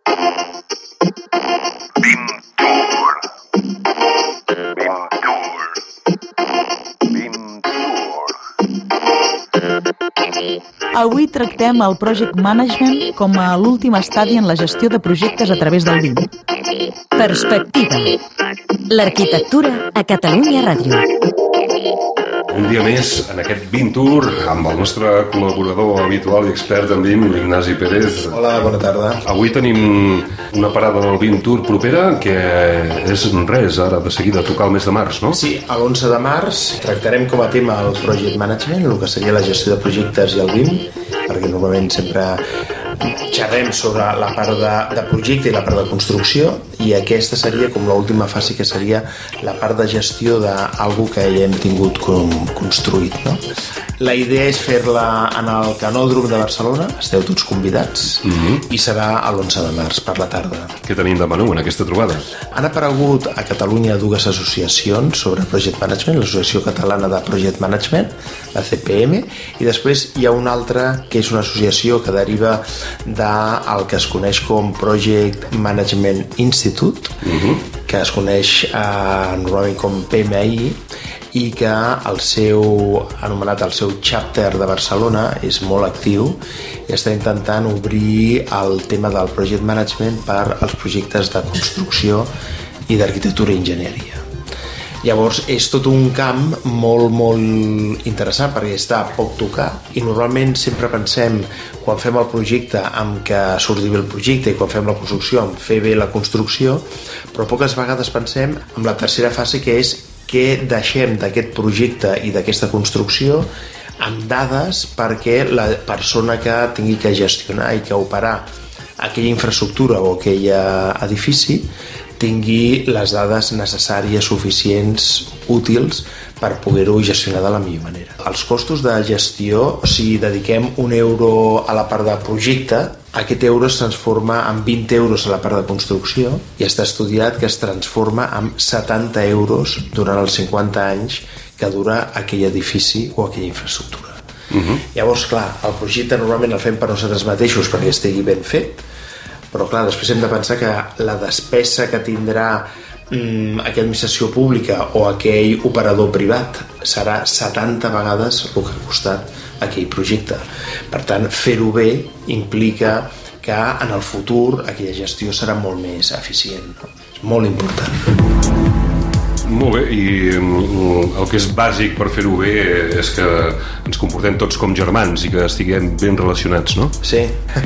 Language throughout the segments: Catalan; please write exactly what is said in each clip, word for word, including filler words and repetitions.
BIM Tour. BIM Tour. BIM Tour. Avui tractem el Project Management com a l'últim estadi en la gestió de projectes a través del BIM. Perspectiva. L'arquitectura a Catalunya Ràdio. Un dia més en aquest BIM Tour amb el nostre col·laborador habitual i expert en BIM, l'Ignasi Pérez. Hola, bona tarda. Avui tenim una parada del BIM Tour propera que és res, ara de seguida, a tocar el mes de març, no? Sí, a l'onze de març tractarem com a tema el Project Management, el que seria la gestió de projectes i el BIM, perquè normalment sempre xerrem sobre la part de, de projecte i la part de construcció, i aquesta seria com l'última fase, que seria la part de gestió d'algú que ja hem tingut com construït, no? La idea és fer-la en el Canòdrom de Barcelona, esteu tots convidats, mm-hmm. i serà a l'onze de març per la tarda. Què tenim de menú en aquesta trobada? Han aparegut a Catalunya dues associacions sobre Project Management, l'Associació Catalana de Project Management, la C P M, i després hi ha una altra que és una associació que deriva del que es coneix com Project Management Institute, mm-hmm. que es coneix eh, normalment com P M I, i que el seu, anomenat el seu chapter de Barcelona, és molt actiu i està intentant obrir el tema del project management per als projectes de construcció i d'arquitectura i enginyeria. Llavors és tot un camp molt molt interessant perquè està poc tocat, i normalment sempre pensem, quan fem el projecte, en que surti bé el projecte, i quan fem la construcció en fer bé la construcció, però poques vegades pensem en la tercera fase, que és què deixem d'aquest projecte i d'aquesta construcció amb dades perquè la persona que tingui que gestionar i que operar aquella infraestructura o aquell edifici tingui les dades necessàries, suficients, útils per poder-ho gestionar de la millor manera. Els costos de gestió, si dediquem un euro a la part de projecte, aquest euro es transforma en vint euros a la part de construcció, i està estudiat que es transforma en setanta euros durant els cinquanta anys que dura aquell edifici o aquella infraestructura. Uh-huh. Llavors, clar, el projecte normalment el fem per nosaltres mateixos perquè estigui ben fet, però clar, després hem de pensar que la despesa que tindrà mm, aquella administració pública o aquell operador privat serà setanta vegades el que ha costat aquell projecte. Per tant, fer-ho bé implica que en el futur aquella gestió serà molt més eficient, no? És molt important. Molt bé, i el que és bàsic per fer-ho bé és que ens comportem tots com germans i que estiguem ben relacionats, no? Sí.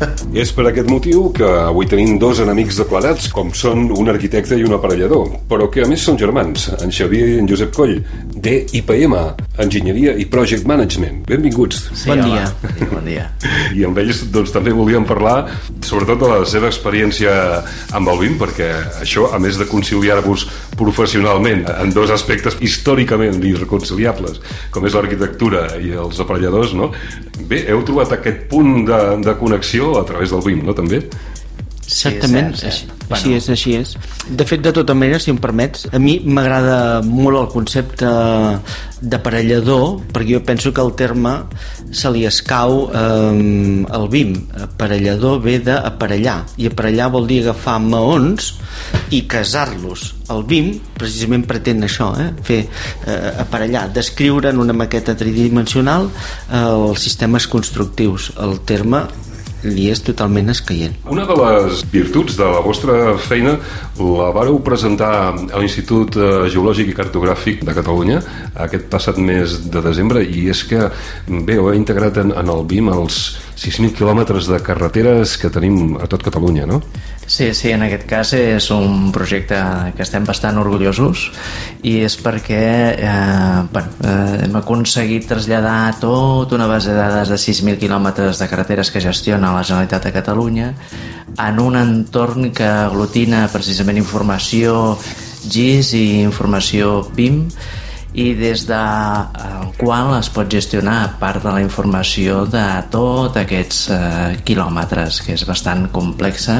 És per aquest motiu que avui tenim dos enemics declarats, com són un arquitecte i un aparellador, però que a més són germans, en Xavier i en Josep Coll, de I P M, Enginyeria i Project Management. Benvinguts. Sí, bon dia. Sí, bon dia. I amb ells doncs, també volíem parlar sobretot de la seva experiència amb el BIM, perquè això, a més de conciliar-vos professionalment en dos aspectes històricament irreconciliables, com és l'arquitectura i els aparelladors, no? Bé, heu trobat aquest punt de, de connexió a través del BIM, no, també? Exactament, sí, així, bueno. així és, així és. De fet, de tota manera, si em permets, a mi m'agrada molt el concepte d'aparellador, perquè jo penso que el terme se li escau eh, al BIM. Aparellador ve d'aparellar, i aparellar vol dir agafar maons i casar-los. El BIM precisament pretén això, eh? fer eh, aparellar, descriure en una maqueta tridimensional eh, els sistemes constructius. El terme li és totalment escaient. Una de les virtuts de la vostra feina la vareu presentar a l'Institut Geològic i Cartogràfic de Catalunya aquest passat mes de desembre, i és que bé, heu integrat en, en el BIM els sis mil quilòmetres de carreteres que tenim a tot Catalunya, no? Sí, sí, en aquest cas és un projecte que estem bastant orgullosos, i és perquè eh, bueno, eh, hem aconseguit traslladar tota una base de dades de sis mil quilòmetres de carreteres que gestiona la Generalitat de Catalunya en un entorn que aglutina precisament informació G I S i informació BIM, i des del qual es pot gestionar part de la informació de tots aquests eh, quilòmetres, que és bastant complexa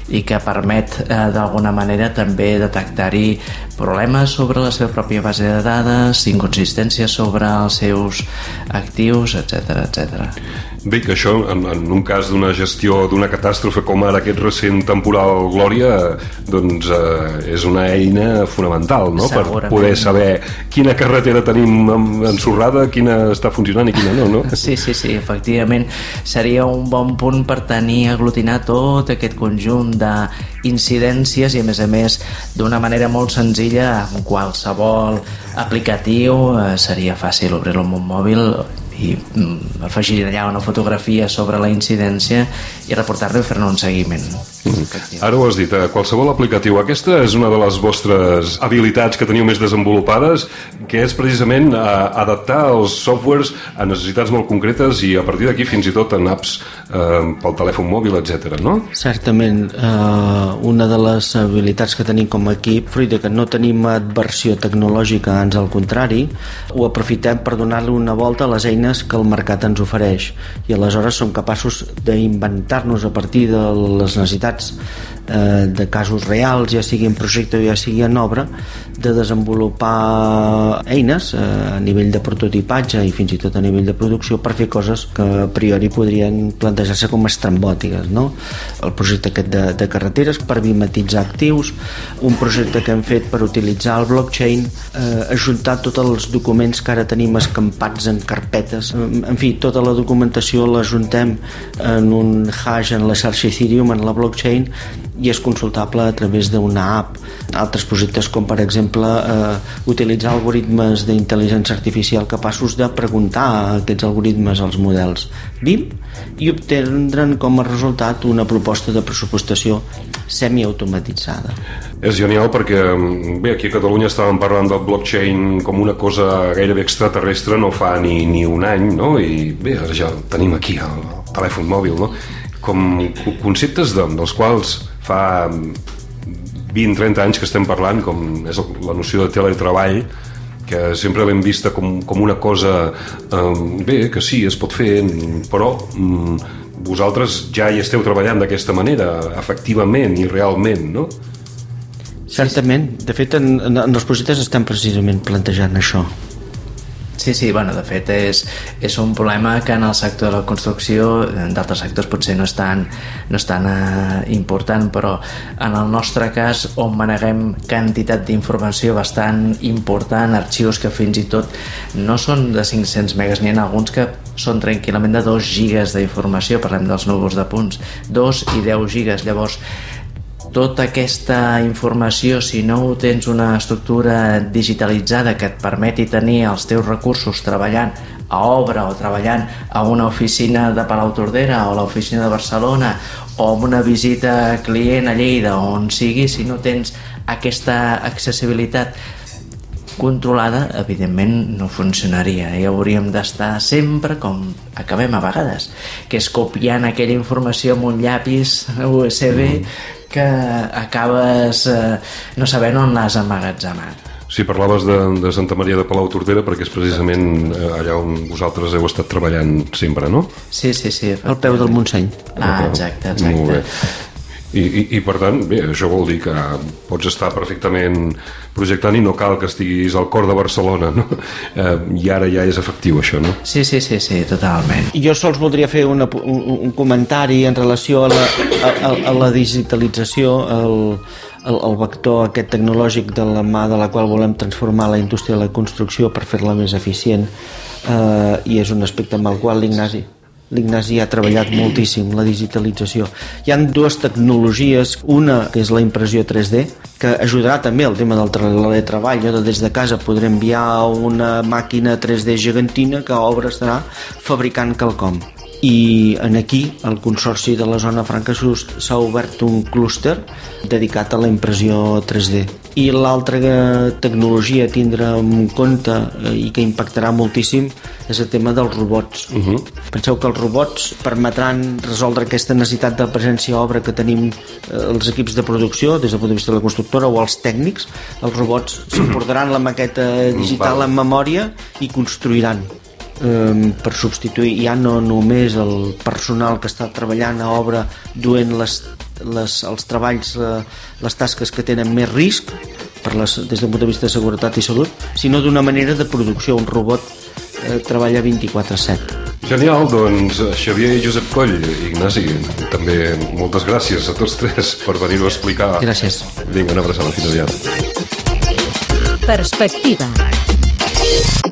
i que permet eh, d'alguna manera també detectar-hi problemes sobre la seva pròpia base de dades, inconsistències sobre els seus actius, etcètera, etcètera. Bé, que això, en, en un cas d'una gestió d'una catàstrofe com ara aquest recent temporal Glòria, doncs eh, és una eina fonamental, no?, per poder saber quina carretera tenim ensorrada, quina està funcionant i quina no, no? Sí, sí, sí, efectivament seria un bon punt per tenir aglutinar tot aquest conjunt d'incidències i, a més a més, d'una manera molt senzilla, amb qualsevol aplicatiu eh, seria fàcil obrir-lo amb un mòbil i mm, afegir allà una fotografia sobre la incidència i reportar-lo i fer-ne un seguiment. Mm. Ara ho has dit, eh, qualsevol aplicatiu. Aquesta és una de les vostres habilitats que teniu més desenvolupades, que és precisament eh, adaptar els softwares a necessitats molt concretes i a partir d'aquí fins i tot en apps eh, pel telèfon mòbil, etcètera, no? Certament, eh, una de les habilitats que tenim com a equip, fruit de que no tenim adversió tecnològica, ans al contrari, ho aprofitem per donar-li una volta a les eines que el mercat ens ofereix i aleshores som capaços d'inventar-nos a partir de les necessitats eh, de casos reals, ja sigui en projecte o ja sigui en obra, de desenvolupar eines eh, a nivell de prototipatge i fins i tot a nivell de producció per fer coses que a priori podrien plantejar-se com estrambòtiques, no? El projecte aquest de, de carreteres per bimetitzar actius, un projecte que hem fet per utilitzar el blockchain, eh, ajuntar tots els documents que ara tenim escampats en carpetes, en fi, tota la documentació l'ajuntem en un hash en la xarxa Ethereum, en la blockchain, i és consultable a través d'una app. Altres projectes com per exemple eh, utilitzar algoritmes d'intel·ligència artificial capaços de preguntar a aquests algoritmes als models B I M i obtindre'n com a resultat una proposta de pressupostació semiautomatitzada. És genial perquè, bé, aquí a Catalunya estàvem parlant del blockchain com una cosa gairebé extraterrestre no fa ni, ni un any, no? I bé, ara ja tenim aquí el telèfon mòbil, no? Com conceptes de, dels quals fa vint a trenta anys que estem parlant, com és la noció de teletreball, que sempre l'hem vista com, com una cosa eh, bé, que sí, es pot fer, però mm, vosaltres ja hi esteu treballant d'aquesta manera, efectivament i realment, no? Certament, de fet en, en els projectes estem precisament plantejant això. Sí, sí, bueno, de fet és, és un problema que en el sector de la construcció, en d'altres sectors potser no és tan, no és tan eh, important, però en el nostre cas on maneguem quantitat d'informació bastant important, arxius que fins i tot no són de cinc-cents megas, n'hi ha alguns que són tranquil·lament de dos gigas d'informació, parlem dels núvols de punts, dos i deu gigas, llavors tota aquesta informació, si no tens una estructura digitalitzada que et permeti tenir els teus recursos treballant a obra o treballant a una oficina de Palautordera o a l'oficina de Barcelona o amb una visita a client a Lleida o on sigui, si no tens aquesta accessibilitat controlada, evidentment no funcionaria i hauríem d'estar sempre com acabem a vegades, que és copiant aquella informació amb un llapis U S B que acabes eh, no sabent on l'has emmagatzemat. Sí, parlaves de, de Santa Maria de Palautordera perquè és precisament allà on vosaltres heu estat treballant sempre, no? Sí, sí, sí. Al peu del Montseny. Ah, exacte, exacte. Molt bé. I, i, i per tant, bé, això vol dir que pots estar perfectament projectant i no cal que estiguis al cor de Barcelona, no? Eh, I ara ja és efectiu això, no? Sí, sí, sí, sí, totalment. Jo sols voldria fer una, un, un comentari en relació a la, a, a la digitalització, el, el, el vector aquest tecnològic de la mà de la qual volem transformar la indústria de la construcció per fer-la més eficient, eh, i és un aspecte amb el qual l'Ignasi l'Ignasi ha treballat moltíssim, la digitalització. Hi ha dues tecnologies, una que és la impressió tres D, que ajudarà també al tema del teletreball. Jo des de casa podré enviar una màquina tres D gegantina que a obra estarà fabricant quelcom. I en aquí, el Consorci de la Zona Franca s'ha obert un clúster dedicat a la impressió tres D. I l'altra tecnologia a tindre en compte i que impactarà moltíssim és el tema dels robots. Uh-huh. Penseu que els robots permetran resoldre aquesta necessitat de presència a obra que tenim els equips de producció des del punt de vista de la constructora o els tècnics. Els robots s'emportaran la maqueta digital en memòria i construiran. eh, per substituir ja no només el personal que està treballant a obra duent les, les, els treballs, eh, les tasques que tenen més risc per les, des d'un punt de vista de seguretat i salut, sinó d'una manera de producció. Un robot eh, treballa vint-i-quatre set. Genial, doncs Xavier i Josep Coll, Ignasi, també moltes gràcies a tots tres per venir-ho a explicar. Gràcies. Vinga, una abraçada, fins aviat. Perspectiva.